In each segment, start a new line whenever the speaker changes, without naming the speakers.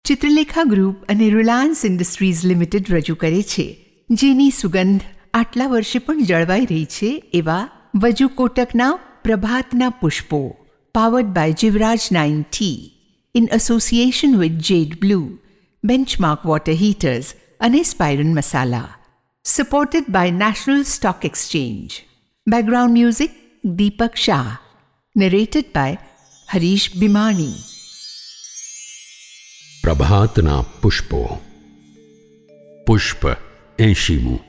Chitralekha group અને Reliance Industries Limited રજૂ કરે છે, જેની સુગંધ આટલા વર્ષે પણ જળવાઈ રહી છે એવા વજુ કોટકના પ્રભાતના પુષ્પો, powered by Jivraj 9T, in association with Jade Blue, benchmark water heaters અને સ્પાયરન મસાલા. Supported by National Stock Exchange. Background music Deepak Shah. Narrated by Harish Bhimani.
પ્રભાતના પુષ્પો. પુષ્પ 80મું.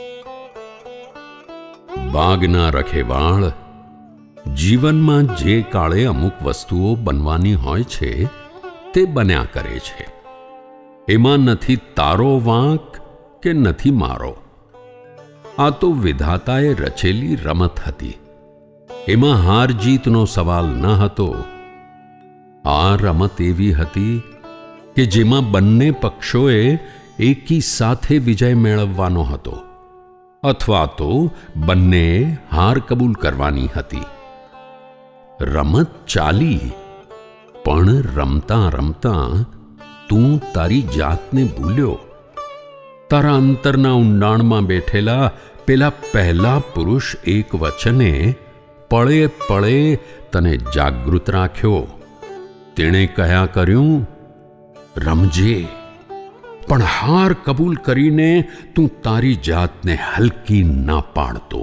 બાગના રખેવાળ, જીવનમાં જે કાળે અમુક વસ્તુઓ બનવાની હોય છે તે બન્યા કરે છે. એમાં નથી તારો વાંક કે નથી મારો. આ તો વિધાતાએ રચેલી રમત હતી. એમાં હાર જીતનો સવાલ ન હતો. આ રમત એવી હતી કે જેમાં બંને પક્ષોએ એકી સાથે વિજય મેળવવાનો હતો, અથવા તો બંને હાર કબૂલ કરવાની હતી. રમત ચાલી, પણ રમતા રમતા તું તારી જાતને ભૂલ્યો. તારા અંતરના ઊંડાણમાં બેઠેલા પેલા પહેલા પુરુષ એક વચને પળે પળે તને જાગૃત રાખ્યો. તેણે કહ્યા કર્યું, રમજે, પણ હાર કબૂલ કરીને તું તારી જાતને હલકી ના પાડતો.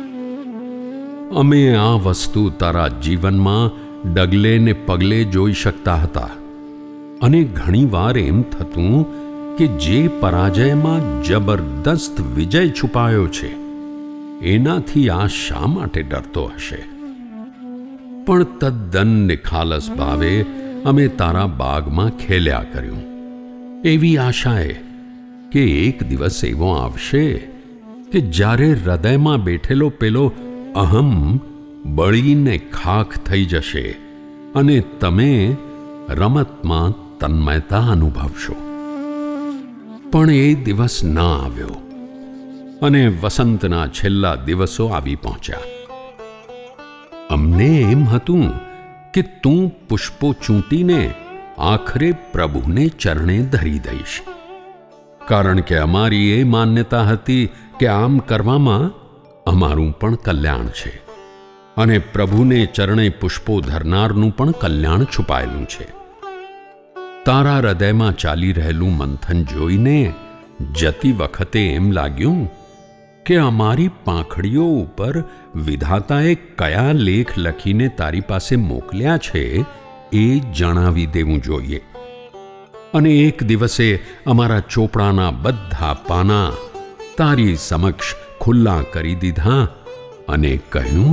અમે આ વસ્તુ તારા જીવનમાં ડગલે ને પગલે જોઈ શકતા હતા, અને ઘણીવાર એમ થતું કે જે પરાજયમાં જબરદસ્ત વિજય છુપાયો છે એનાથી આ શા માટે ડરતો હશે. પણ તદ્દન નિખાલસ ભાવે અમે તારા બાગમાં ખેલ્યા કર્યું, એવી આશાએ કે એક દિવસ એવો આવશે કે જ્યારે હૃદયમાં બેઠેલો પેલો અહમ બળીને ખાખ થઈ જશે અને તમે રમતમાં તન્મયતા અનુભવશો. પણ એ દિવસ ના આવ્યો, અને વસંતના છેલ્લા દિવસો આવી પહોંચ્યા. અમને એમ હતું કે તું પુષ્પો ચૂંટીને આખરે પ્રભુને ચરણે ધરી દઈશ, કારણ કે અમારી એ માન્યતા હતી કે આમ કરવામાં અમારું પણ કલ્યાણ છે, અને પ્રભુને ચરણે પુષ્પો ધરનારનું પણ કલ્યાણ છુપાયેલું છે. તારા હૃદયમાં ચાલી રહેલું મંથન જોઈને જતી વખતે એમ લાગ્યું કે અમારી પાંખડીઓ ઉપર વિધાતાએ કયા લેખ લખીને તારી પાસે મોકલ્યા છે એ જણાવી દેવું જોઈએ. અને એક દિવસે અમારા ચોપડાના બધા પાના તારી સમક્ષ ખુલ્લા કરી દીધા અને કહ્યું,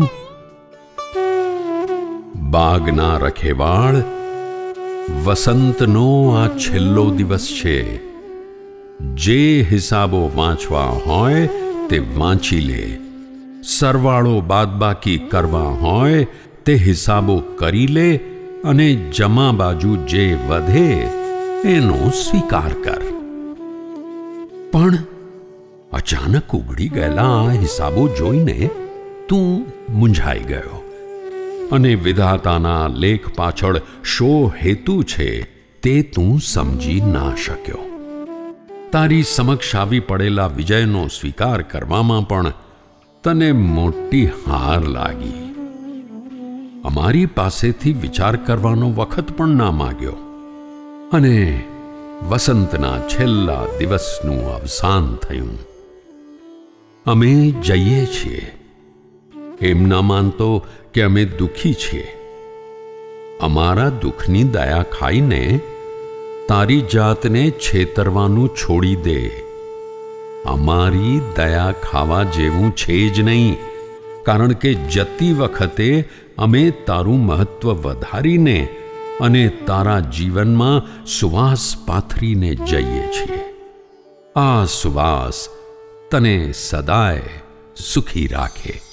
બાગના રખેવાળ, વસંતનો આ છેલ્લો દિવસ છે. જે હિસાબો વાંચવા હોય તે વાંચી લે. સરવાળો બાદબાકી કરવા હોય તે હિસાબો કરી લે, અને જમા બાજુ જે વધે એનો સ્વીકાર કર. પણ અચાનક ઉઘડી ગયેલા આ હિસાબો જોઈને તું મૂંઝાઈ ગયો, અને વિધાતાના લેખ પાછળ શો હેતુ છે તે તું સમજી ના શક્યો. તારી સમક્ષ આવી પડેલા વિજયનો સ્વીકાર કરવામાં પણ તને મોટી હાર લાગી. અમારી પાસેથી વિચાર કરવાનો વખત પણ ના માગ્યો, અને વસંતના છેલ્લા દિવસનું અવસાન થયું. અમે જઈએ છીએ. એમ ના માનતો કે અમે દુઃખી છીએ. અમારા દુઃખની દયા ખાઈને તારી જાતને છેતરવાનું છોડી દે. અમારી દયા ખાવા જેવું છે જ નહીં, કારણ કે જતી વખતે અમે તારું મહત્વ વધારીને અને તારા જીવનમાં સુવાસ પાથરીને જઈએ છીએ. આ સુવાસ તને સદાય સુખી રાખે.